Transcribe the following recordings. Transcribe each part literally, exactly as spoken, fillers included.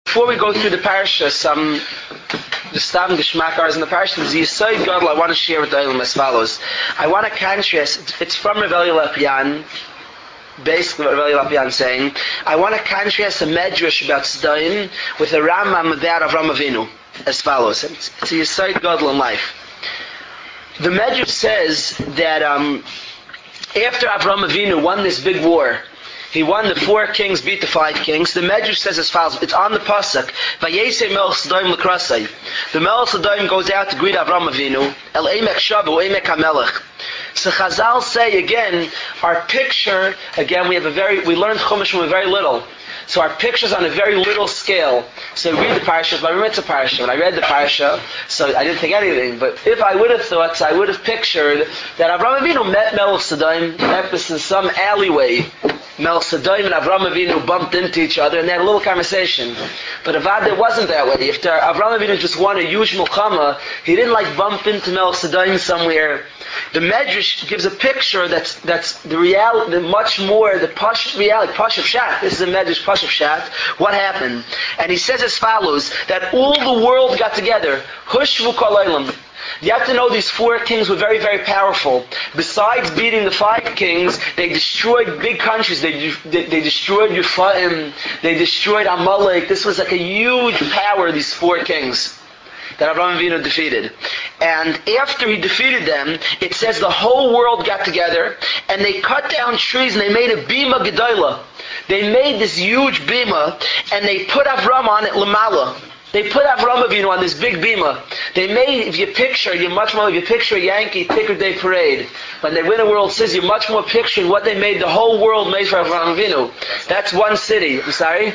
Before we go through the parasha, some the Stav Geschmackars in the parasha, the Yisod Gadol I want to share with the Olam as follows. I want to contrast, it's from Rav Eli Lapian, basically what Rav Eli Lapian is saying. I want to contrast a medrash about Sdoim with a Rambam about Avram Avinu as follows. It's, it's a Yisod Gadol in life. The medrash says that um, after Avram Avinu won this big war, he won the four kings, beat the five kings. The Medrash says as follows. It's on the pasuk. Vayesei Melech Sodom l'krasei. The Melech Sodom goes out to greet Avram Avinu. El Emek Shavu, Emek HaMelech. So Chazal say again, our picture, again we have a very, we learned Chumash when we were very little. So our picture's on a very little scale. So read the parasha, but I remember it's a parasha. When I read the parasha, so I didn't think anything. But if I would have thought, so I would have pictured that Avram Avinu met Melech Sodom, met this in some alleyway. Melech Sodom and Avram Avinu bumped into each other and they had a little conversation. But Avad, it wasn't that way. If there, Avram Avinu just won a huge mulchama, he didn't like bump into Melech Sodom somewhere. The Medrash gives a picture that's that's the reality, the much more, the Pash reality, Pashup Shat. This is a Medrash Pashup Shat. What happened? And he says as follows, that all the world got together. Hushvu kol olam. You have to know these four kings were very, very powerful. Besides beating the five kings, they destroyed big countries. They they, they destroyed Yuphaim. They destroyed Amalek. This was like a huge power, these four kings that Avraham Avinu defeated. And after he defeated them, it says the whole world got together and they cut down trees and they made a bima gedola. They made this huge bima and they put Avram on it lamala. They put Avram Avinu on this big bima. They made, if you picture, you're much more, if you picture a Yankee Ticker Day Parade, when they win a World Series, you're much more picturing what they made, the whole world made for Avram Avinu. That's one city. I'm sorry?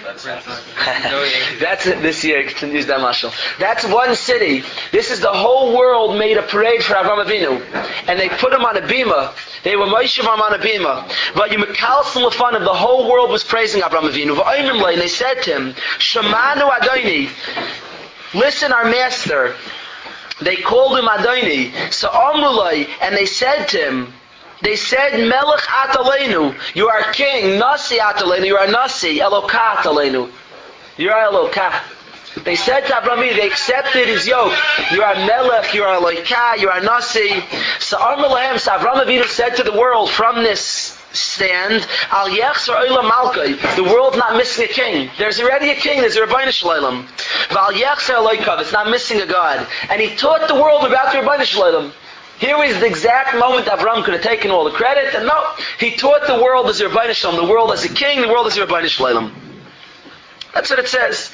That's it this year, to use that mashal. That's one city. This is the whole world made a parade for Avram Avinu. And they put him on a bima. They were Moshev on a bima. But you mekalsel lefanav, the whole world was praising Avram Avinu. And they said to him, Shemanu Adoni, listen, our master. They called him Adoni. So Amrulai, and they said to him, they said, Melech Atalenu, you are king. Nasi Atalenu, you are Nasi. Eloka Atalenu, you are Eloka. They said to Avram, they accepted his yoke. You are Melech, you are Eloka, you are Nasi. So Amrulahem, so Avram Avinu said to the world from this stand, Al Yechzer Olam Malkai, the world's not missing a king. There's already a king, there's a Rebbeinu Shalom. Val Yechzer Eloikav, it's not missing a God. And he taught the world about the Rebbeinu Shalom. Here is the exact moment Avram could have taken all the credit, and no, he taught the world as a Rebbeinu Shalom, the world as a king, the world as a Rebbeinu Shalom. That's what it says.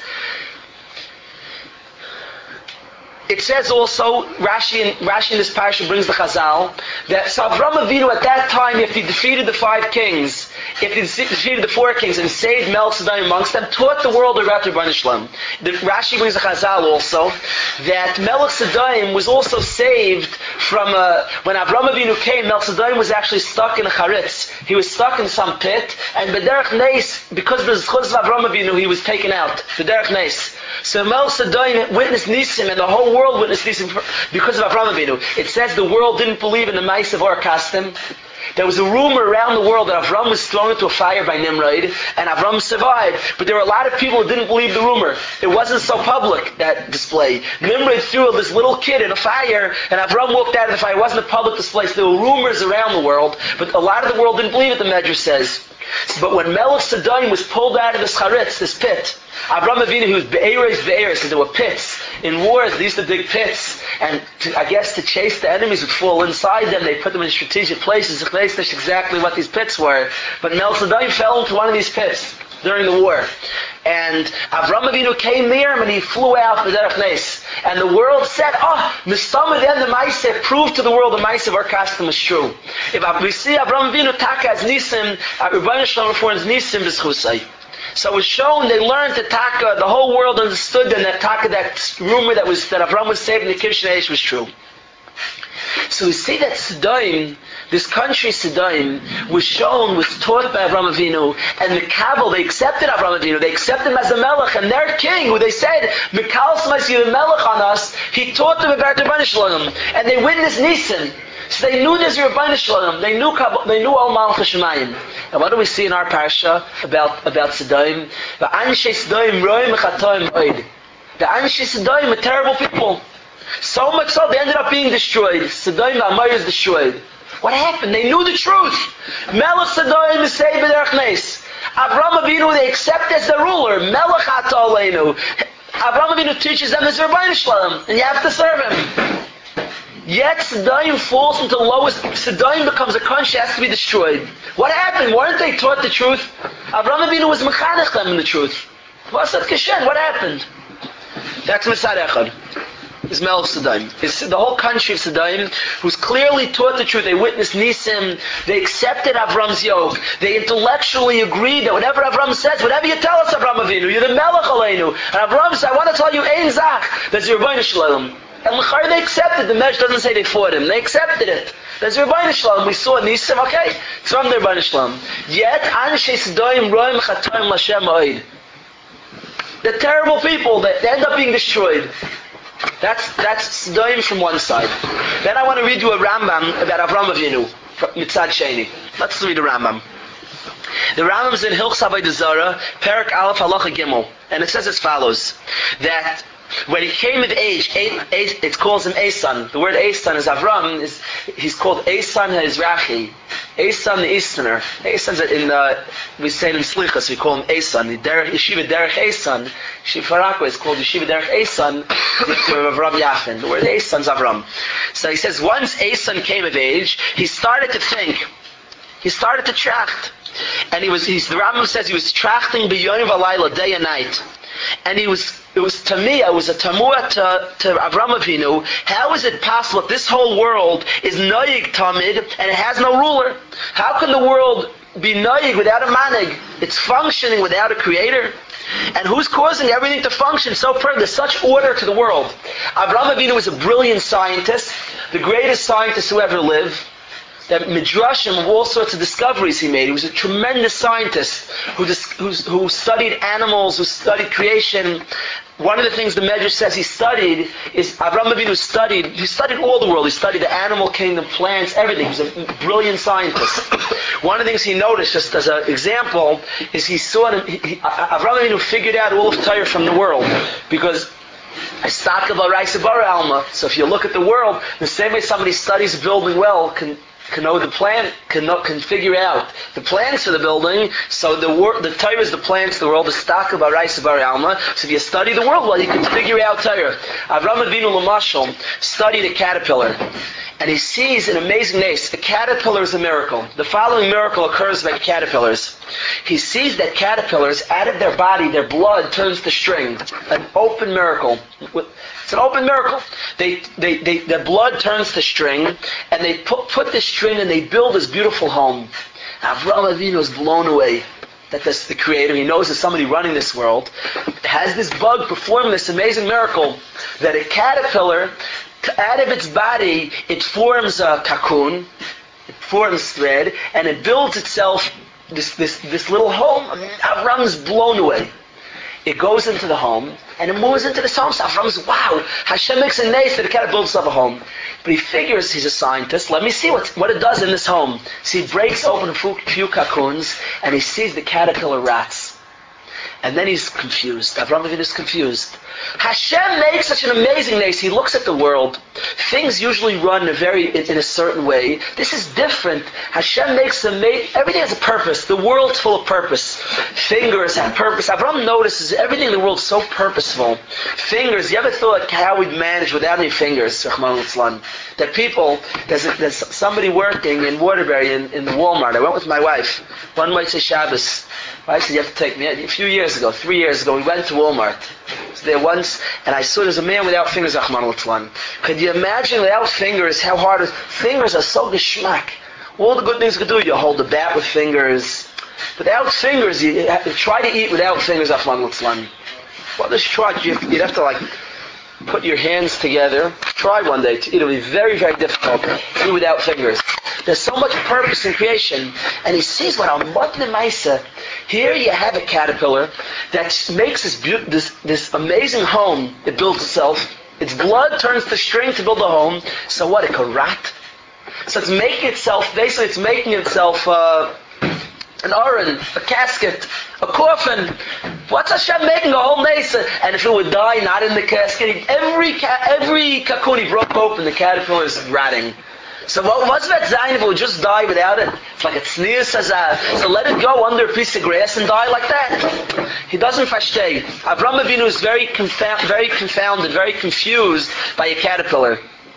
It says also, Rashi in, Rashi in this parasha brings the Chazal, that so Avram Avinu at that time, if he defeated the five kings, if he defeated the four kings and saved Melech Sodom amongst them, taught the world about the Rebbeinu Shalom. The Rashi brings the Chazal also, that Melech Sodom was also saved from, uh, when Avram Avinu came, Melech Sodom was actually stuck in a charitz. He was stuck in some pit, and B'derech Neis, because of the zchus of Avram Avinu, he was taken out. B'derech Neis. So Melech Sodom witnessed Nisim, and the whole world witnessed Nisim because of Avram Avinu. It says the world didn't believe in the mice of Or Kasdim. There was a rumor around the world that Avram was thrown into a fire by Nimrod, and Avram survived. But there were a lot of people who didn't believe the rumor. It wasn't so public, that display. Nimrod threw this little kid in a fire, and Avram walked out of the fire. It wasn't a public display, so there were rumors around the world, but a lot of the world didn't believe it, the Medrash says. But when Melech Sodom was pulled out of this charitz, this pit, Avram Avinu, he was be'eres be'eres, because there were pits. In wars, they used to dig pits, and to, I guess to chase the enemies would fall inside them. They put them in strategic places. That's exactly what these pits were. But Melech Sodom fell into one of these pits during the war. And Avram Avinu came near him and he flew out with Derech Nes. And the world said, oh, Mistama then the Maaseh proved to the world the Maaseh of Or Kasdim is true. If we see Avram Avinu Taka as Nisim, Rebbeinu Shalom reference Nisim b'schusay. So it was shown, they learned that Taka, the whole world understood then that Taka, that rumor that was that Avram was saved in the Kibbush Eish was true. So we see that Sodom, this country Sodom, was shown, was taught by Avram Avinu, and the Kabul, they accepted Avram Avinu, they accepted him as a melech, and their king, who they said, Mikal Smas, you melech on us, he taught them about the Rebbeinu Shalom, and they witnessed Nisan. So they knew there's Rebbeinu Shalom. They knew they knew Al Malchus Shemayim. And what do we see in our parsha about about Sodom? The Anshe Sodom roim chatoim oid. The Anshe Sodom are terrible people. So much so they ended up being destroyed. Sodom and Amor is destroyed. What happened? They knew the truth. Melech Sodom is saved b'derech nes. Avraham Avinu they accept as the ruler. Melech Ata Aleinu. Avraham Avinu teaches them as Rebbeinu Shalom, and you have to serve him. Yet Sodom falls into the lowest. Sodom becomes a country that has to be destroyed. What happened? Weren't they taught the truth? Avraham Avinu was mechanech them in the truth. What's that kishen? What happened? That's Mesad Echad. Is Melech Sodom. It's the whole country of Sodom, who's clearly taught the truth. They witnessed Nisim. They accepted Avram's yoke. They intellectually agreed that whatever Avram says, whatever you tell us, Avram Avinu, you're the Melech Aleinu. And Avram said, I want to tell you, Ein Zach, that's your Rebbeinu Shalom. And L'char they accepted. The Medrash doesn't say they fought him. They accepted it. There's Rebbeinu Shalom. We saw Nisim. Okay, it's from the Rebbeinu Shalom. Yet Anshe Sodom roim chatoim l'Hashem oid. The terrible people that they end up being destroyed. That's that's Sodom from one side. Then I want to read you a Rambam about Avraham Avinu Mitzad Sheni. Let's read a Rambam. The Rambam is in Hilchos Avodah Zarah, Perek Aleph Halacha Gimel, and it says as follows: that when he came of age, it calls him Esan. The word Esan is Avram. Is he's called Esan HaEzrachi. Esan the Easterner. Esan's in the we say in Slichas we call him Esan. The Derech Yeshiva Derech Esan. Yeshiva Farakwa is called Yeshiva Derech Esan. Avram Yafin. The word Esan is Avram. So he says once Esan came of age, he started to think. He started to tracht, and he was. He's, the Rambam says he was trachting b'yom v'layla, day and night. And he was, it was to me, it was a tamua to, to Avraham Avinu. How is it possible that this whole world is noyig tamid and it has no ruler? How can the world be noyig without a manig? It's functioning without a creator. And who's causing everything to function so perfect? There's such order to the world. Avraham Avinu was a brilliant scientist, the greatest scientist who ever lived. That midrashim of all sorts of discoveries he made. He was a tremendous scientist who, who, who studied animals, who studied creation. One of the things the Medrash says he studied is Avraham Avinu studied. He studied all the world. He studied the animal kingdom, plants, everything. He was a brilliant scientist. One of the things he noticed, just as an example, is he saw he, he, Avraham Avinu figured out all of Torah from the world because. So if you look at the world, the same way somebody studies a building well can. can know the plan, can know, can figure out the plans for the building. So the wor- the Torah is the plans for the world. The stock of Arais Bar Alma. So if you study the world well, you can figure out Torah. Avraham Avinu Lamashal studied a caterpillar, and he sees an amazing nace. A caterpillar is a miracle. The following miracle occurs by caterpillars. He sees that caterpillars, out of their body, their blood turns to string. An open miracle. It's an open miracle. They, they, they, their blood turns to string, and they put, put this string and they build this beautiful home. Avraham Avinu is blown away that this, the Creator, he knows there's somebody running this world, has this bug perform this amazing miracle that a caterpillar, out of its body, it forms a cocoon, it forms thread, and it builds itself this, this, this little home. Avram's blown away. It goes into the home, and it moves into this home. So Avram's, wow, Hashem makes a nace that it can't build itself a home. But he figures, he's a scientist, let me see what, what it does in this home. So he breaks open a few, few cocoons, and he sees the caterpillar rats. And then he's confused. Avraham Avinu is confused. Hashem makes such an amazing nace. He looks at the world. Things usually run in a very in, in a certain way. This is different. Hashem makes a ma- everything has a purpose. The world's full of purpose. Fingers have purpose. Avraham notices everything in the world is so purposeful. Fingers. You ever thought how we'd manage without any fingers? Rahman al-Islam. That people. There's, a, there's somebody working in Waterbury in, in the Walmart. I went with my wife. One might say Shabbos. I said, you have to take me. A few years ago, three years ago, we went to Walmart. I was there once, and I saw there's a man without fingers, Rahman al-Islam. Could you imagine without fingers how hard it is? Fingers are so geschmack. All the good things you could do, you hold the bat with fingers. Without fingers, you, you try to eat without fingers, Rahman al-Islam. Well, this try, you'd have, have to like put your hands together. Try one day. It'll be very, very difficult to eat without fingers. There's so much purpose in creation. And he sees what I'm the Maisa. Here you have a caterpillar that makes this, be- this this amazing home. It builds itself. Its blood turns to string to build a home. So what? It could rot. So it's making itself, basically it's making itself uh, an aron, a casket, a coffin. What's Hashem making a whole nation? And if it would die not in the casket, every ca- every cocoon he broke open, the caterpillar is rotting. So what, what's that zayin if it would just die without it? It's like a tznius says, so let it go under a piece of grass and die like that. He doesn't fashtay. Avram Avinu is very, confound, very confounded, very confused by a caterpillar.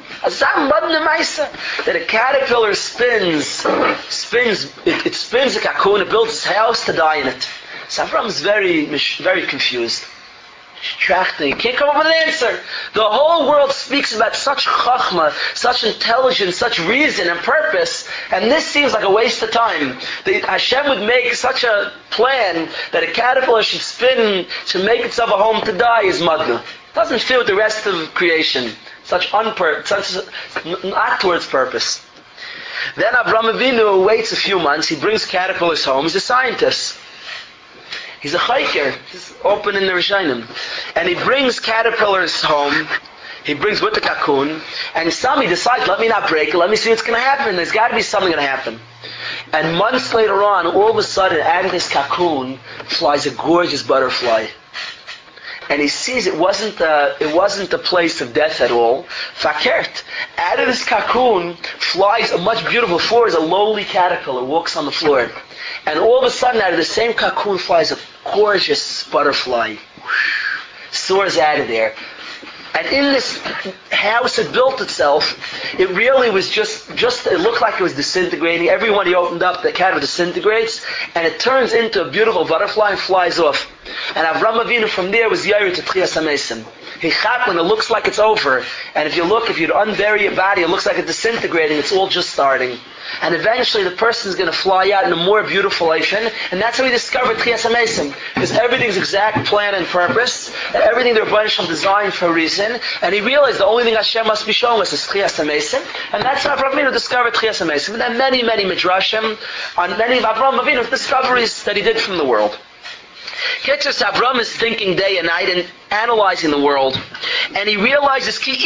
That a caterpillar spins, spins, it, it spins a cocoon, it builds its house to die in it. So Avram is very, very confused. He can't come up with an answer. The whole world speaks about such chachma, such intelligence, such reason and purpose, and this seems like a waste of time. The, Hashem would make such a plan that a caterpillar should spin, should make itself a home to die is madna. Doesn't fit with the rest of creation. Such unpur, such not towards purpose. Then Avraham Avinu waits a few months. He brings caterpillars home. He's a scientist. He's a chayker. He's open in the Rishonim. And he brings caterpillars home. He brings with the cocoon. And some he decides, let me not break it. Let me see what's going to happen. There's got to be something going to happen. And months later on, all of a sudden, out of this cocoon flies a gorgeous butterfly. And he sees it wasn't a, it wasn't a place of death at all. Fakert. Out of this cocoon flies a much beautiful floor. Is a lowly caterpillar walks on the floor. And all of a sudden, out of the same cocoon flies a gorgeous butterfly. Soars out of there. And in this house it built itself, it really was just, just it looked like it was disintegrating. Everyone he opened up, the cat disintegrates, and it turns into a beautiful butterfly and flies off. And Avram Avinu from there was Yair to Tchias HaMesim. He chap when it looks like it's over. And if you look, if you'd unbury your body, it looks like it's disintegrating. It's all just starting. And eventually the person's going to fly out in a more beautiful ocean. And that's how we discovered Tchias HaMesim. Because everything's exact plan and purpose. And everything the Rebbeinu Shalom designed for a reason. And he realized the only thing Hashem must be showing us is Tchias HaMesim. And that's how Avram Avinu discovered Tchias HaMesim. And there are many, many midrashim on many of Avram Avinu's discoveries that he did from the world. Ketzos Avram is thinking day and night and analyzing the world, and he realizes it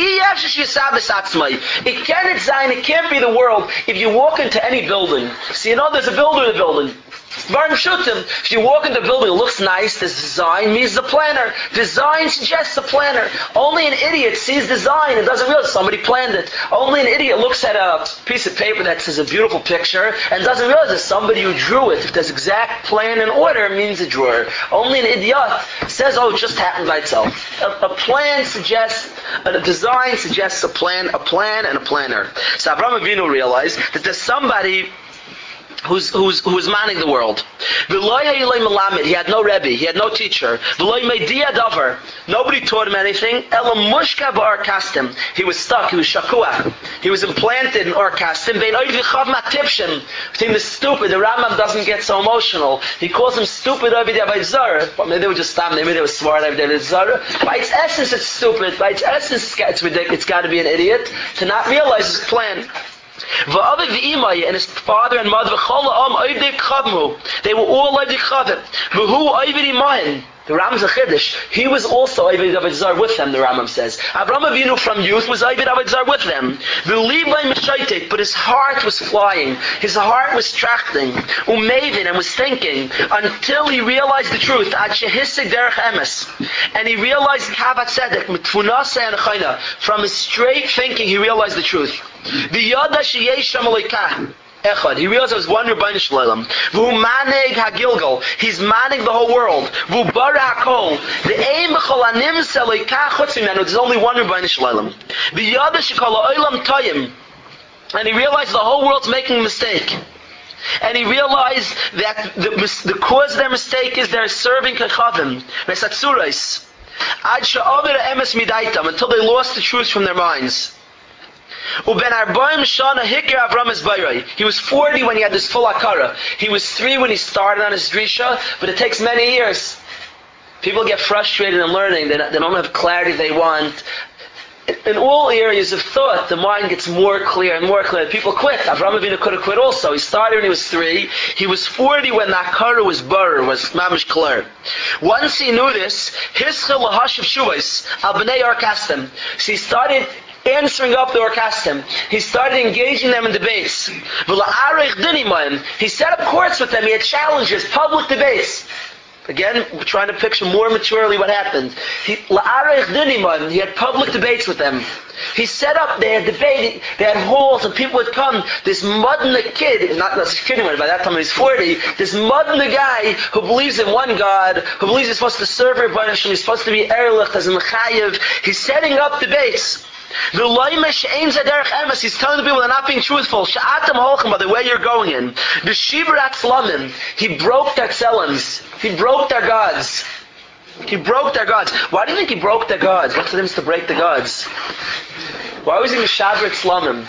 can't sein, it can't be the world. If you walk into any building, see, you know, there's a builder in the building. If you walk into a building, it looks nice. This design means the planner. Design suggests the planner. Only an idiot sees design and doesn't realize somebody planned it. Only an idiot looks at a piece of paper that says a beautiful picture and doesn't realize it's somebody who drew it. If there's exact plan and order, it means a drawer. Only an idiot says, oh, it just happened by itself. A, a plan suggests, a design suggests a plan, a plan and a planner. So Avraham Avinu realized that there's somebody Who's, who's, who's manning the world. He had no Rebbe, he had no teacher. Nobody taught him anything. He was stuck, he was shakua. He was implanted in Or Kastim. Between the stupid, the Rambam doesn't get so emotional. He calls him stupid over the Avodah Zarah. But maybe they were just stop, maybe they were smart over the Avodah Zarah. By its essence, it's stupid. By its essence, it's ridiculous. It's got to be an idiot to not realize his plan. And his father and mother, they were all Oivdei Chavim. The Rambam's a chiddush. He was also Oivdei Avodah Zarah with them, the Rambam says. Avraham Avinu from youth was Oivdei Avodah Zarah with them. But his heart was flying. His heart was tracting, umevin, and was thinking, until he realized the truth. And he realized Kavat Tzedek, mitfunasa and chayna. From his straight thinking, he realized the truth. The Yada Sheyesh Amalekah. Echad. He realized there was one Rebbeinu Shalom. V'hu maneg hagilgal. He's manning the whole world. V'hu bara hakol. The aim b'chol animsa leikah chutz mimenu. There's only one Rebbeinu Shalom. The Yada Shekol ha'olam toyim. And he realized the whole world's making a mistake. And he realized that the, the cause of their mistake is they're serving kechavim. Mesatzurais. Ad she'over emes midaitam. Until they lost the truth from their minds. He was forty when he had this full akara. He was three when he started on his drisha, but it takes many years. People get frustrated in learning. They don't have clarity they want. In all areas of thought, the mind gets more clear and more clear. People quit. Avraham Avinu could have quit also. He started when he was three. He was forty when the akara was burr, was mamish clear. Once he knew this, his lahashiv shuvos al bnei Or Kastim. So he started answering up the Orkastim. He started engaging them in debates. He set up courts with them. He had challenges, public debates. Again, we're trying to picture more maturely what happened. He, he had public debates with them. He set up, they had debate, they had halls, and people would come. This Mudna kid, not this kid anymore, by that time he was forty, this Mudna guy who believes in one God, who believes he's supposed to serve Rebbeinu Shem, he's supposed to be Erlich, as a Mechayev. He's setting up debates. The Loimesh Ein Zaderech Emes, he's telling the people they're not being truthful. Sha'atam Holchem, by the way you're going in. The Shibrat Slamim, he broke their tzelems. He broke their gods. He broke their gods. Why do you think he broke their gods? What's the difference to break the gods? Why was he Mishabrit Slamim?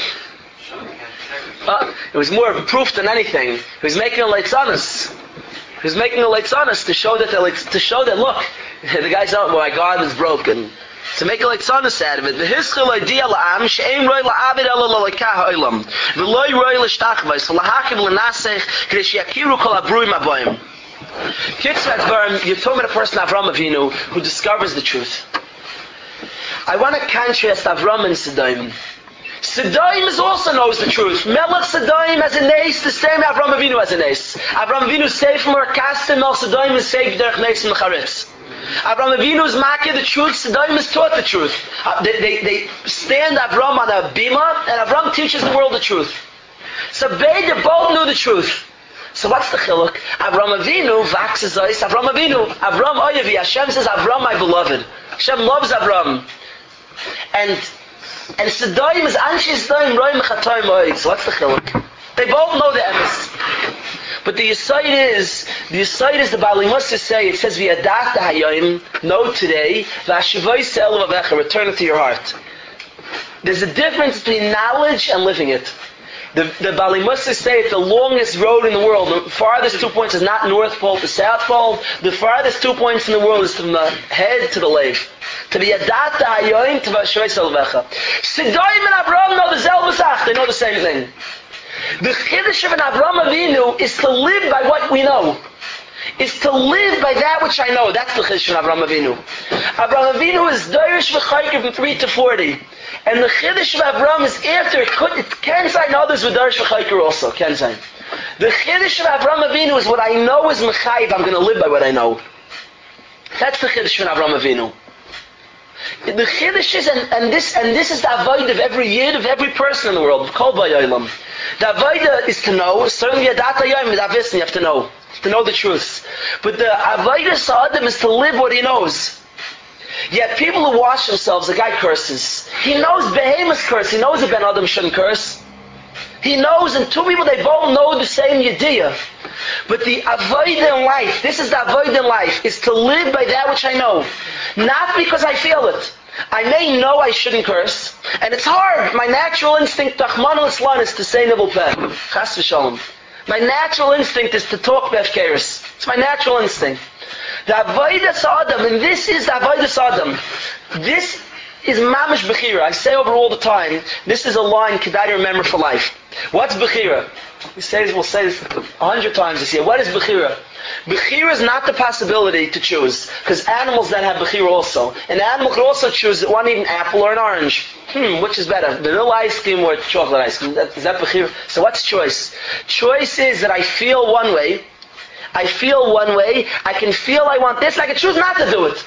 Uh, it was more proof than anything. He was making a leitzanis. He was making a leitzanis to show that, to show that, look, the guy's out, well, my God is broken. To make a leitzanis out of it. The hischil idea la'am she'ein roi la'avid ela la'lekah ha'olam v'loi roi l'shtachvais v'lahakim l'nasech k'dei she'yakiru kol abruim aboim. Kitzur Advarim, you're talking about a person, Avram Avinu, who discovers the truth. I want to contrast Avram and Sodom. Sodom also knows the truth. Melech Sodom has a nace, the same Avram Avinu has a nace. Avram Avinu is safe from Orkastim, Mel Sodom is safe derech nace and charitz. Avram Avinu is makir the truth, Sodom is taught the truth. Uh, they, they, they stand Avram on a bima, and Avram teaches the world the truth. So they both knew the truth. So what's the chiluk? Avram Avinu, vaxes ois, Avram Avinu, Avram oyevi, Hashem says, Avram my beloved. Hashem loves Avram. And and Sodom is Anshi Sodom, Roy Mechatoim ois. So what's the chiluk? They both know the emes. But the Yisayid is, the Yisayid is the Bali Musa say, it says, V'yadat hayoim, know today, V'ashivoi se'el vavecha, return it to your heart. There's a difference between knowledge and living it. The, the Bali Musa say it's the longest road in the world. The farthest two points is not North Pole to South Pole. The farthest two points in the world is from the head to the leg. To the Yadat hayoim, to V'ashivoi se'el vavecha. Sodom and Avram know the Zelbasach, they know the same thing. The Chiddush of an Avram Avinu is to live by what we know. Is to live by that which I know. That's the Chiddush of Avram Avinu. Avram Avinu is Dorish V'chayker from three to forty. And the Chiddush of Avram is after it could, it can sign others with Dorish V'chayker also. Can sign. The Chiddush of Avram Avinu is what I know is Mechayiv. I'm going to live by what I know. That's the Chiddush of Avram Avinu. The Chiddush is, and, and this and this is the avoid of every yid, of every person in the world. Kol b'yolam. The avoid is to know. Certainly, Yadat hayoim is avisn. You have to know, to know the truth. But the avoid of Sa'adim is to live what he knows. Yet people who wash themselves, the guy curses. He knows behemoths curse. He knows a ben adam shouldn't curse. He knows, and two people, they both know the same yediyah. But the avoid in life, this is the avoid in life, is to live by that which I know. Not because I feel it. I may know I shouldn't curse, and it's hard. My natural instinct, Tachman al-Islan, is to say nibble peh. Chas v'shalom. My natural instinct is to talk befkeres. It's my natural instinct. The avodas adam, and this is the avodas adam. This is mamish bechira. I say over all the time, this is a line kedai to remember for life. What's bechira? We say, we'll say this a hundred times this year. What is bechira? Bechira is not the possibility to choose, because animals then have bechira also. An animal could also choose one eat an apple or an orange. Hmm, which is better, vanilla ice cream or chocolate ice cream? Is that bechira? So what's choice? Choice is that I feel one way. I feel one way. I can feel I want this. I can choose not to do it.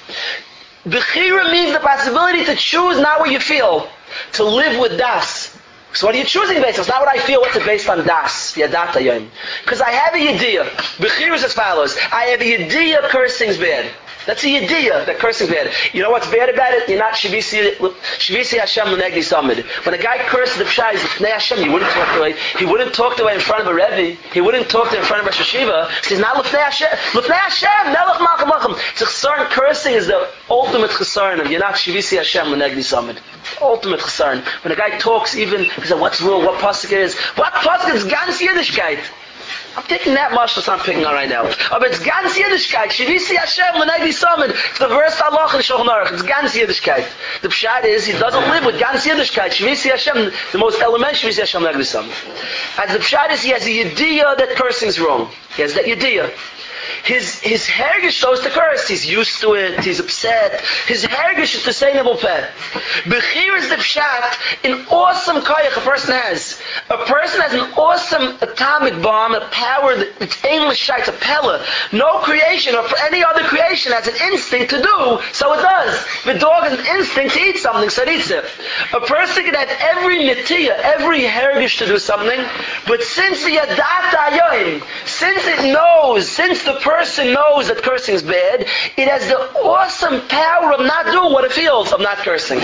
Bechira means the possibility to choose not what you feel, to live with das. So what are you choosing based on? It's not what I feel, what's it based on? Das, Yadat hayoim. Because I have a yediyah. Bechira is as follows. I have a yediyah, cursing's bad. That's a yediyah, that cursing's bad. You know what's bad about it? You're not Shivisi Hashem L'negdi Samid. When a guy curses the Pshai, he's L'fnei Hashem, he wouldn't talk the way, he wouldn't talk the way in front of a Rebbe, he wouldn't talk to in front of Rosh Hashiva, he's not L'fnei Hashem, L'fnei Hashem, Melech Malcham Malcham. Chesarn, cursing is the ultimate chesarn of you're not Shivisi Hashem L'negdi Samid. Ultimate chesarn. When a guy talks even, he says, what's wrong, what pasuk it is? What pasuk is ganz Yiddishkeit? I'm taking that much I'm picking on right now. But it's ganz Yiddishkeit. Shivisi Hashem l'negdi samid. It's the verse halach in Shulchan Aruch. It's ganz Yiddishkeit. The pshat is he doesn't live with ganz Yiddishkeit. Shivisi Hashem, the most elementary Shivisi Hashem l'negdi samid. As the pshat is he has a yediyah that cursing is wrong. He has that yediyah. His his hergish goes to curse. He's used to it. He's upset. His hergish is sustainable pet. Bechira is the pshat, an awesome koyach a person has. A person has an awesome atomic bomb, a power that it's aimless shite, a pella. No creation or any other creation has an instinct to do, so it does. The dog has an instinct to eat something, so it eats it. A person can have every nitiyah, every hergish to do something, but since the yadata ayoim, since it knows, since the person knows that cursing is bad, it has the awesome power of not doing what it feels, of not cursing.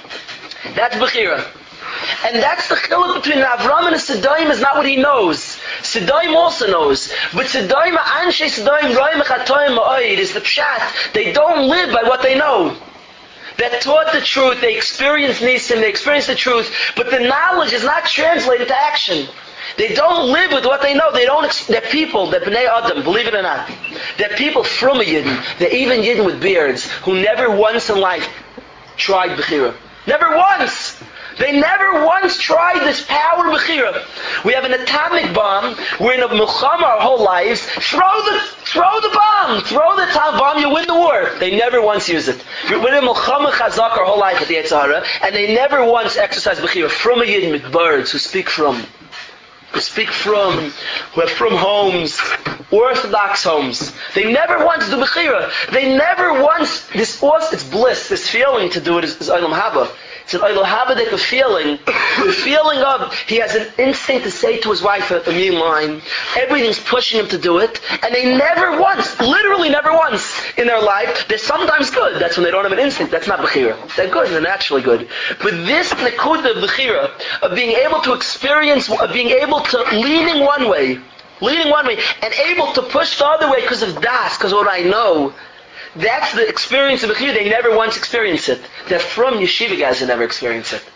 That's Bechira. And that's the chiluk between Avram and Sodom is not what he knows. Sodom also knows. But Sodom, Anshe Sodom, Roim Chatoim Ma'oid is the pshat. They don't live by what they know. They're taught the truth, they experience Nisim, they experience the truth, but the knowledge is not translated to action. They don't live with what they know. They don't. They're people. They're bnei Adam. Believe it or not, they're people from a Yidden. They're even Yidden with beards who never once in life tried Bechira. Never once. They never once tried this power of Bechira. We have an atomic bomb. We're in a milchama our whole lives. Throw the, throw the bomb. Throw the atomic bomb. You win the war. They never once use it. We're in a milchama chazak our whole life at the Yetzer Hara, and they never once exercise Bechira from a Yidden with birds who speak from. Who speak from, who have from homes, Orthodox homes. They never once do Bechira. They never once, this it's bliss, this feeling to do it is, is Olam Haba. It's an Olam Haba feeling. The feeling of, he has an instinct to say to his wife a, a mean line. Everything's pushing him to do it. And they never once, literally never once in their life, they're sometimes good. That's when they don't have an instinct. That's not Bechira. They're good, they're naturally good. But this Nekuda of Bechira, of being able to experience, of being able to leaning one way, leaning one way, and able to push the other way because of das, because of what I know, that's the experience of Bechira. They never once experience it. They're from yeshiva guys that never experience it.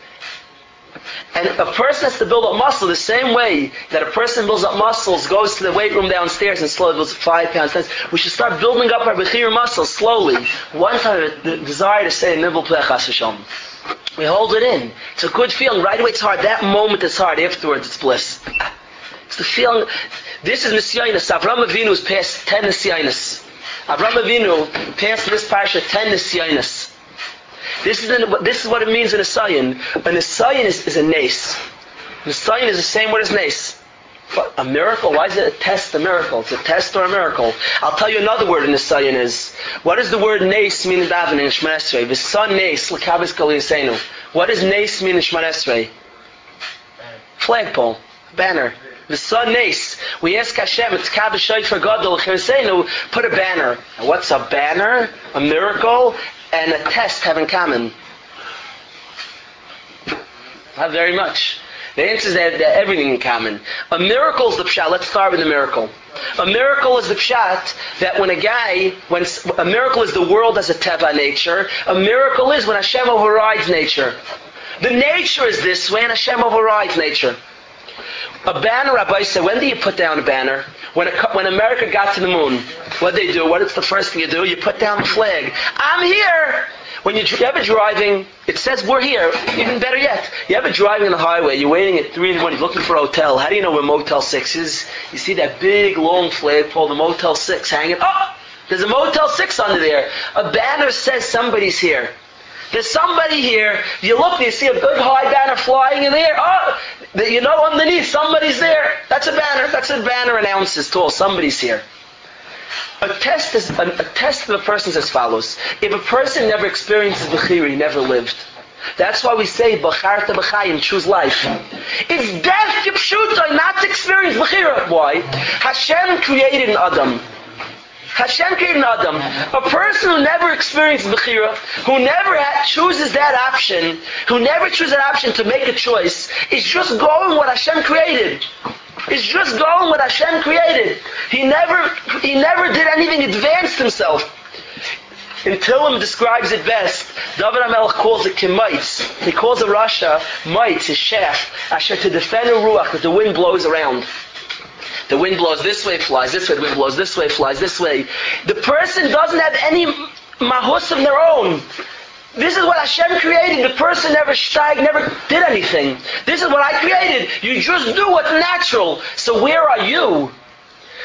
And a person has to build up muscle the same way that a person builds up muscles, goes to the weight room downstairs and slowly builds up five pounds. We should start building up our Bechira muscles slowly. One time the desire to say Nivul Plechas Hashem. We hold it in. It's a good feeling. Right away it's hard. That moment is hard. Afterwards it's bliss. It's the feeling. This is Nisyanis. Avram Avinu is past ten Nisyanis. Avram Avinu passed this parsha ten Nisyanis. This is an, this is what it means in a Nisayan. A Nisayan is, is a nace. Nisayan is the same word as nace. But a miracle? Why is it a test, a miracle? It's a test or a miracle. I'll tell you another word in Nisayan is. What does the word nace mean in Davening in Shemon Esrei? V'san nace l'kabes kol yisenu. What does nace mean in Shemon Esrei? Flagpole, banner. The sun nace. We ask Hashem, it's Kabbah Shoyt for Gadol, put a banner. And what's a banner? A miracle and a test have in common. Not very much. The answer is that they have everything in common. A miracle is the pshat. Let's start with the miracle. A miracle is the pshat that when a guy, when a miracle is the world as a teva nature. A miracle is when Hashem overrides nature. The nature is this way and Hashem overrides nature. A banner, Rabbi said, when do you put down a banner? When, a, when America got to the moon, what did they do? What is the first thing you do? You put down the flag. I'm here! When you're, you're ever driving, it says we're here. Even better yet, you're ever driving on the highway, you're waiting at three in the morning, looking for a hotel. How do you know where Motel six is? You see that big, long flagpole, the Motel six hanging. Oh! There's a Motel six under there. A banner says somebody's here. There's somebody here. You look, you see a big high banner flying in the air. Oh, you know underneath somebody's there. That's a banner. That's a banner announces tall. Somebody's here. A test is a, a test of a person is as follows. If a person never experiences Bechira, he never lived. That's why we say Bacharta B'chayim, choose life. It's death Kipshuta, not to experience Bechira. Why? Hashem created an Adam. Hashem created Adam. A person who never experienced Bechira, who never ha- chooses that option, who never chooses that option to make a choice, is just going what Hashem created. Is just going what Hashem created. He never, he never did anything advanced himself. And Tillim describes it best. David HaMelech calls it Kemites. He calls it Rasha, mites, his shaft, Asher to defend a ruach, that the wind blows around. The wind blows this way, flies this way. The wind blows this way, flies this way. The person doesn't have any mahus of their own. This is what Hashem created. The person never steig, never did anything. This is what I created. You just do what's natural. So where are you?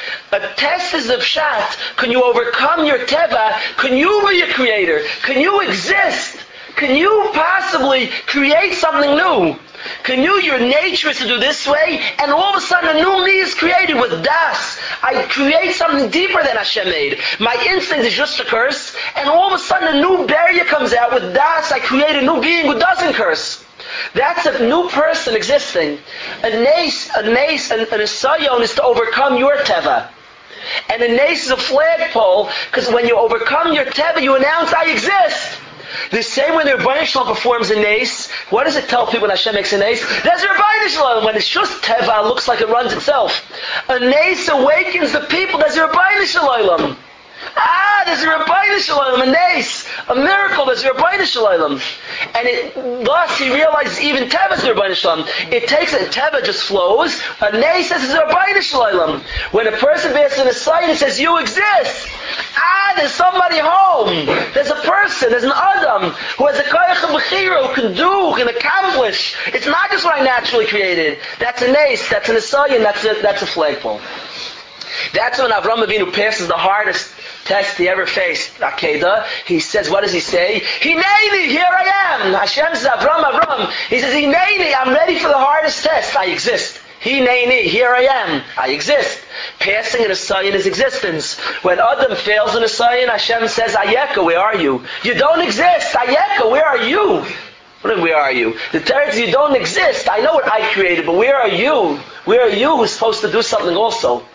A test is of shat. Can you overcome your teva? Can you be a creator? Can you exist? Can you possibly create something new? Can you, your nature is to do this way, and all of a sudden a new me is created with das. I create something deeper than Hashem made. My instinct is just to curse, and all of a sudden a new barrier comes out with das. I create a new being who doesn't curse. That's a new person existing. A nace, a nace, and a sayon is to overcome your teva. And a nace is a flagpole, because when you overcome your teva, you announce, I exist. The same when the Rebbeinu Shalom performs a nace, what does it tell people when Hashem makes a nace? There's a Rebbeinu Shalom. When it's just teva, it looks like it runs itself. A nace awakens the people. There's a Rebbeinu Shalom. Ah, there's a Rebbeinu Shalom, a nace, a miracle. There's a Rebbeinu Shalom. And it, thus he realizes even teva is a Rebbeinu Shalom. It takes it, teva just flows. A nace says it's a Rebbeinu Shalom. When a person bears in a sign and says, you exist. Ah, there's somebody home. There's a person, there's an Adam who has a koyach of bechira, who can do, who can accomplish. It's not just what I naturally created. That's a nace, that's an asayan, that's a, that's a flagpole. That's when Avram Avinu passes the hardest test he ever faced, Akedah. He says, what does he say? Hineni, here I am. Hashem says, Avram, Avram. He says, Hineni, I'm ready for the hardest test. I exist. Hineni, here I am. I exist. Passing an Asai in his existence. When Adam fails an Asai, Hashem says, Ayeka, where are you? You don't exist. Ayeka, where are you? Where are you? The Torah says you don't exist. I know what I created, but where are you? Where are you who's supposed to do something also?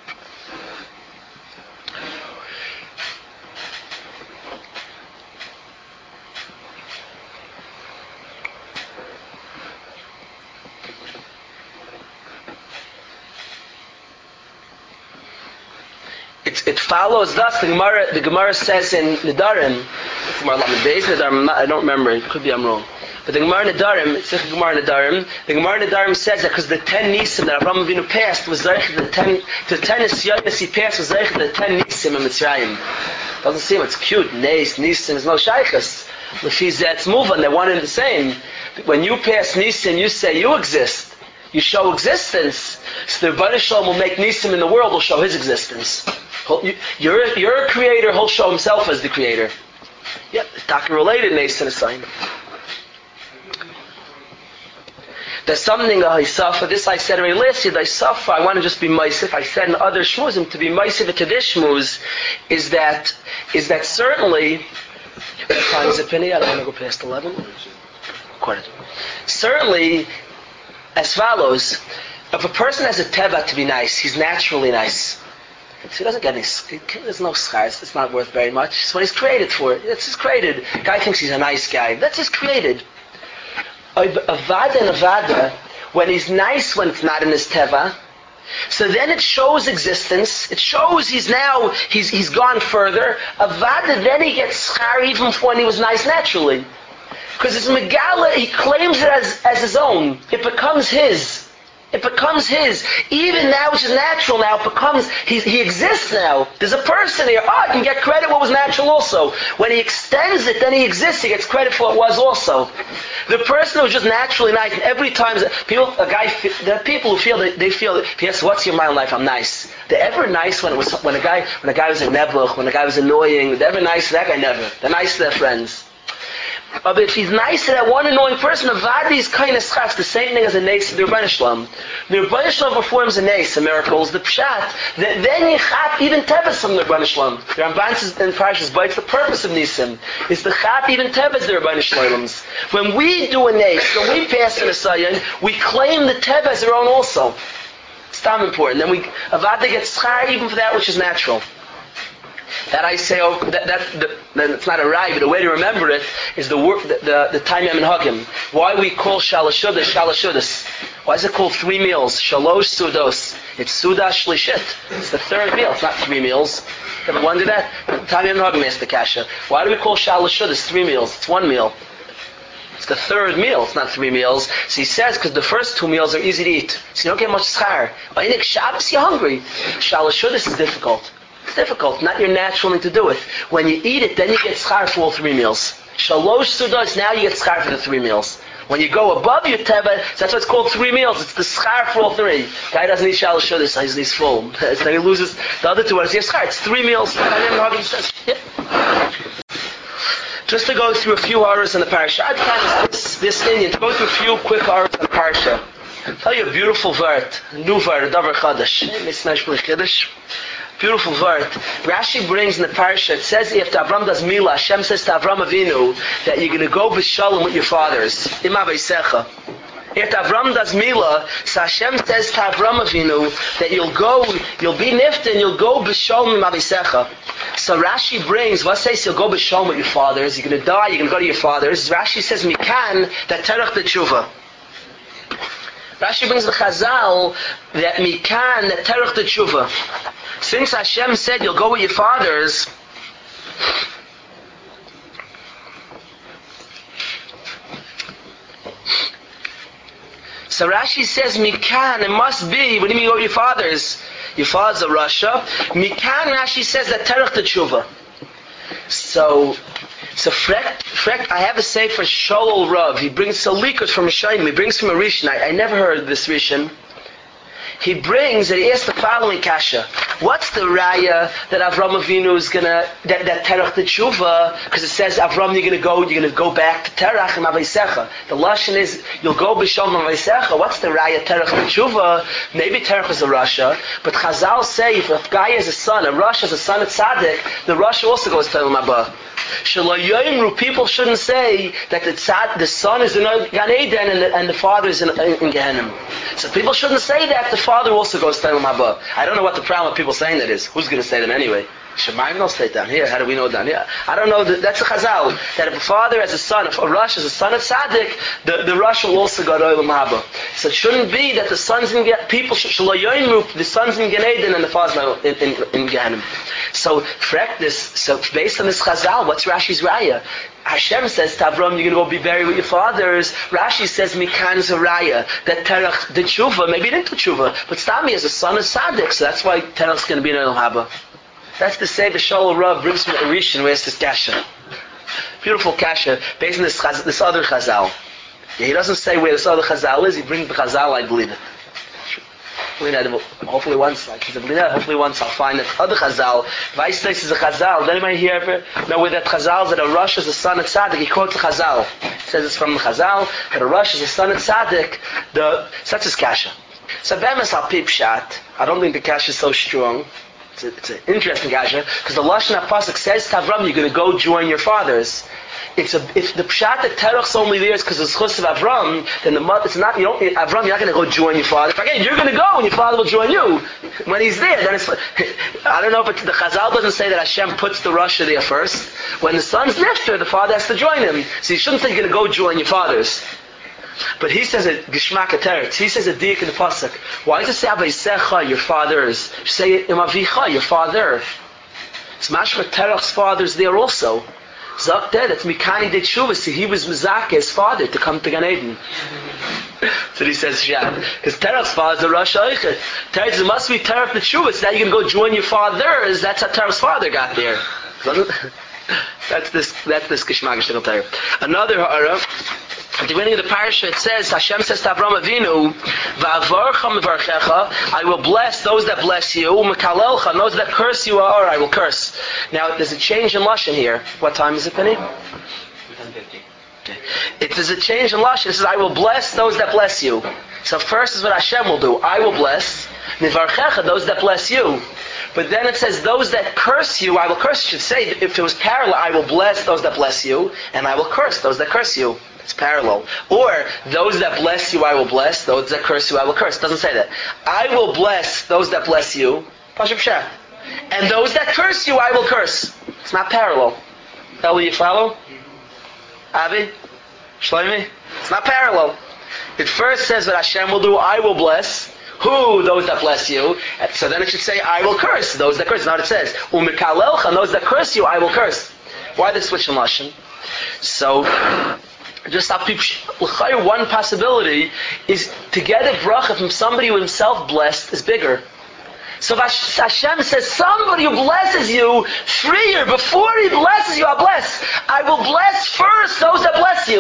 It, it follows thus. The Gemara, the Gemara says in Nedarim, I don't remember. It could be I'm wrong. But the Gemara Nedarim, it's the Gemara Nedarim. The Gemara Nedarim says that because the ten nisim that Avraham Avinu passed was zeich the ten the ten nisyonis he passed was zeich the ten nisim in Mitzrayim. Doesn't seem it's cute. Nes nisim is no shaychus. L'fiz that's moving. They're one and the same. When you pass nisim, you say you exist. You show existence. So the Rebbeinu Shalom will make nisim in the world. Will show his existence. You're a, you're a creator, he'll show himself as the creator. Yeah, it's talking related, Nes and Asayim. There's something I suffer. This I said already last year. I suffer. I want to just be meisif. I said in other shmuzim to be meisif to this shmuz is that is that certainly. What time is it, Penny? I don't want to go past eleven. Quarter. Certainly, as follows: if a person has a teva to be nice, he's naturally nice. So he doesn't get any, there's no schars, it's not worth very much. It's what he's created for. That's just created. Guy thinks he's a nice guy. That's just created. A vada and a vada, when he's nice when it's not in his teva, so then it shows existence. It shows he's now, he's he's gone further. A vada, then he gets schar even when he was nice naturally. Because it's megala, he claims it as, as his own. It becomes his. It becomes his. Even now, which is natural now, it becomes, he, he exists now. There's a person here. Oh, I can get credit what was natural also. When he extends it, then he exists. He gets credit for what was also. The person who's just naturally nice, and every time, people, a guy, there are people who feel, that they feel, yes, what's your mind in life? I'm nice. They're ever nice when it was, when a guy, when a guy was a nebuch, when a guy was annoying, they're ever nice to that guy? Never. They're nice to their friends. But if he's nice to that one annoying person, a vadi is kind of schas, the same thing as a nace of the Rebbeinu Shalom. The Rebbeinu Shalom performs a nace, a miracle, is the pshat. Then you chap even teves from the Rebbeinu Shalom. The Ramban says in Parashas Bayis, the purpose of nisim is the chap even teves the Rebbeinu Shalom's. When we do a nace, when we pass an asayan, we claim the tev as our own also. It's time important. Then we a vadi gets schar even for that which is natural. That I say, oh, that, that, that, that it's not a right, but the way to remember it is the word, the, the, the time and hagim. Why we call shalashudas shalashudas? Why is it called three meals? Shalosh sudos. It's suda shlishit. It's the third meal. It's not three meals. Ever wonder that? Time and hagim is the kasha. Why do we call shalashudas three meals? It's one meal. It's the third meal. It's not three meals. So he says because the first two meals are easy to eat, so you don't get much schar. But in Shabbos you're hungry. Shalashudas is difficult. It's difficult, not your natural thing to do it. When you eat it, then you get schar for all three meals. Shalosh sudas, now you get schar for the three meals. When you go above your teva, so that's why it's called three meals. It's the schar for all three. Guy doesn't eat shalosh shudas, he's, he's full. So he loses the other two. What is your schar? It's three meals. Just to go through a few hours in the parasha. I'd kind this, this thing, to go through a few quick hours in the parasha. I'll tell you a beautiful word. New word, davar chadash. It's not chadash. Beautiful word. Rashi brings in the parasha, it says if Avram does Mila, Hashem says to Avram Avinu that you're going to go b'shalom with your fathers. Ima v'yisecha. If Avram does Mila, so Hashem says to Avram Avinu that you'll go, you'll be nifta and you'll go b'shalom ima v'yisecha. So Rashi brings, what says you'll go b'shalom with your fathers, you're going to die, you're going to go to your fathers. Rashi says, Mikan, that terach the tshuva. Rashi brings the Chazal that Mikan, that terach the tshuva. Since Hashem said you'll go with your fathers, so Rashi says, Mikan, it must be, when you go with your fathers, your father's a Russia. Mikan, Rashi says that terach the tshuva. So, so Frek, Frek, I have a say for Sholol Rav. He brings Salikos from Rishayim. He brings from a Rishon. I, I never heard of this Rishon. He brings that he asks the following kasha. What's the raya that Avram Avinu is gonna that, that terach the tshuva? Because it says Avram, you're gonna go, you're gonna go back to terach and avaysecha. The lashon is you'll go b'shalom avaysecha. What's the raya terach the tshuva? Maybe terach is a rasha, but Chazal say if a guy is a son, a rasha is a son of tzaddik, the rasha also goes to Olam Haba. People shouldn't say that the tzad, the son is in Gan Eden and the, and the father is in, in, in Gehenna. So people shouldn't say that the father also goes to Olam Haba. I don't know what the problem with people saying that is. Who's going to say them anyway? Shemayim don't stay down here. How do we know down here? I don't know. That's a chazal. That if a father has a son, if a Rush is a son of tzaddik, the, the Rush will also go to Olam Haba. So it shouldn't be that the sons in people shalayoyim the sons in Gan Eden and the fathers in in, in Gehenna. So correct this. So based on this chazal, what's Rashi's raya? Hashem says to Avram, you're going to go be buried with your fathers. Rashi says, Mikan Zaraya, that Terach did tshuva, maybe he didn't do tshuva, but Stami is a son of Tzaddik, so that's why Terach's going to be in Olam Haba. That's the say the Sholol Rav brings from Rishon, where's this kasha? Beautiful kasha, based on this, chaz, this other chazal. Yeah, he doesn't say where this other chazal is, he brings the chazal, I believe it. Hopefully once, hopefully once I'll find that other chazal. Vaistais is a chazal. Did anybody here ever know where that chazal is that a Rosh is a son of tzaddik? He quotes a chazal. He says it's from the chazal that a Rosh is a son of tzaddik. The such as kasha. So bemis al peep shot. I don't think the kasha is so strong. It's, a, it's an interesting kasha because the lashon pasuk says to Avram, you're going to go join your fathers. It's a, if the pshat that terach's only there is because it's chus of Avram, then the mother, it's not, you don't, Avram, you're not going to go join your father. Again, you're going to go and your father will join you. When he's there, then it's, I don't know if it's, the Chazal doesn't say that Hashem puts the Rasha there first. When the son's nifter, the father has to join him. So you shouldn't say you're going to go join your fathers. But he says it, Gishmak Teretz, he says a dik in the pasuk. Why does it say Avaysecha, your fathers? You say Imavicha, your father. It's mashma Terach's father's there also. Zok there, that's Mikani de Tshuva. See, he was Mizake, his father, to come to Gan Eden. So he says, yeah, because Terach's father is the Rosh Oichet. Terach, it must be Terach the Tshuva. So now you're going to go join your fathers. That's how Terach's father got there. That's this, that's this Gishmak Shechel Terach. Another Ha'ara, at the beginning of the parasha, it says, Hashem says to Avram Avinu, Va'avarcha mevarchecha, I will bless those that bless you, U'mekalelcha, those that curse you are, I will curse. Now, there's a change in Lashon here. What time is it, Penny? ten fifty. Okay. It is a change in Lashon. It says, I will bless those that bless you. So first is what Hashem will do. I will bless, mevarchecha, those that bless you. But then it says, those that curse you, I will curse. It should say, if it was parallel, I will bless those that bless you, and I will curse those that curse you. It's parallel. Or, those that bless you, I will bless. Those that curse you, I will curse. It doesn't say that. I will bless those that bless you. Pashup Shah. And those that curse you, I will curse. It's not parallel. Will you follow? Avi? Shlomi? It's not parallel. It first says what Hashem will do, I will bless. Who? Those that bless you. So then it should say, I will curse. Those that curse. Now it says, U'mekalelcha, those that curse you, I will curse. Why the switch in Lashon? So, just one possibility is to get a bracha from somebody who himself blessed is bigger. So if Hashem says somebody who blesses you freer, before he blesses you, I'll bless. I will bless first those that bless you.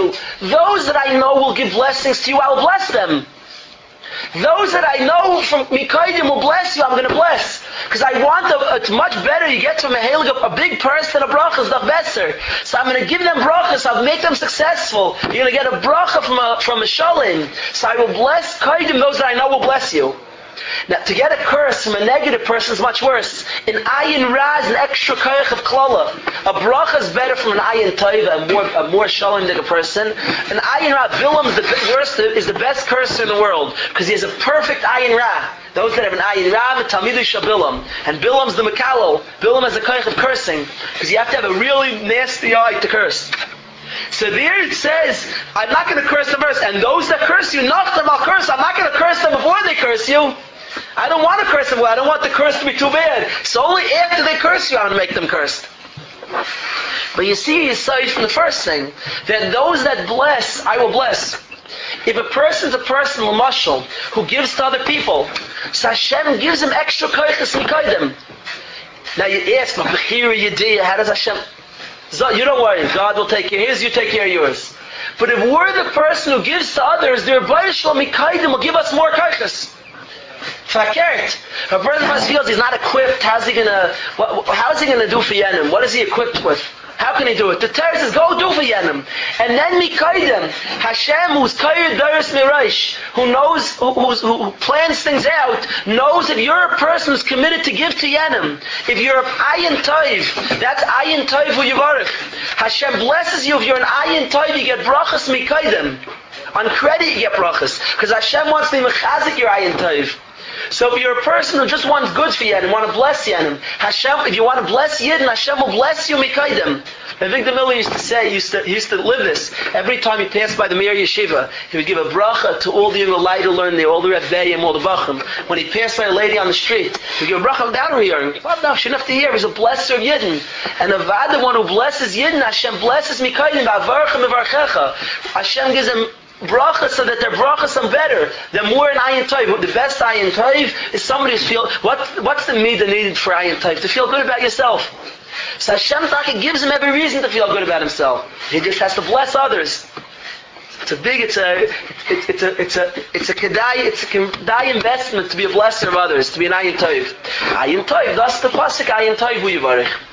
you. Those that I know will give blessings to you, I will bless them. Those that I know from Mikaidim will bless you, I'm going to bless. Because I want a, it's much better you get from a helig, a big person, a bracha is the better. So I'm going to give them brachas, I'll make them successful. You're going to get a bracha from a, from a shalim. So I will bless Kaidim, those that I know will bless you. Now, to get a curse from a negative person is much worse. In ayin ra is an extra koyach of klala. A bracha is better from an ayin taiva, a more a more shalom than a person. An ayin ra, Bilam is the worst, is the best cursor in the world because he has a perfect ayin ra. Those that have an ayin ra, the talmidu shabilam, and Bilam's the makalo. Bilam has a koyach of cursing because you have to have a really nasty eye to curse. So there it says, I'm not going to curse them first, and those that curse you, not them I'll curse. I'm not going to curse them before they curse you. I don't want to curse them. I don't want the curse to be too bad. So only after they curse you, I'm going to make them cursed. But you see, aside from the first thing, that those that bless, I will bless. If a person's a person, l'mashal, who gives to other people, so Hashem gives him extra koyches mikaydim. Now you ask, how does Hashem... You don't worry, God will take care of his, you take care of yours. But if we're the person who gives to others, the Rebbeinu Shalom mikaydim will give us more koyches. Fakert. A person feels he's not equipped. How's he gonna? What, how's he gonna do for Yenim? What is he equipped with? How can he do it? The Torah says, "Go do for Yenim." And then Mikaydim, Hashem, who's Kayer Daris Miraish, who knows, who, who, who plans things out, knows if you're a person who's committed to give to Yenim. If you're an Ayin Toiv, that's Ayin Toiv who Yivarech. Hashem blesses you. If you're an Ayin Toiv, you get brachas Mikaydim. On credit, you get brachas, because Hashem wants to mechazik your Ayin Toiv. So if you're a person who just wants good for Yidden, want to bless Yidden, Hashem, if you want to bless Yidden, Hashem will bless you mikaydim. Avigdor Miller used to say, he used to, he used to live this. Every time he passed by the Meir Yeshiva, he would give a bracha to all the young Lai to learn there, all the Rebbeim, all the Bachim. When he passed by a lady on the street, he would give a bracha down here. Well, no, she didn't have to hear. He's a blesser of Yidden. And the Vada one who blesses Yidden, Hashem blesses mikaydim. Hashem gives him bracha so that their brachas are better. They're more in ayin toiv. The best ayin toiv is somebody who's feel what what's the midah needed for ayin toiv? To feel good about yourself. So Hashem Taka gives him every reason to feel good about himself. He just has to bless others. It's a big, it's a, it's, it's a, it's a, it's a kedai, it's a kedai investment to be a blesser of others, to be an ayin toiv. Ayin toiv, that's the pasuk ayin toiv hu yivarech.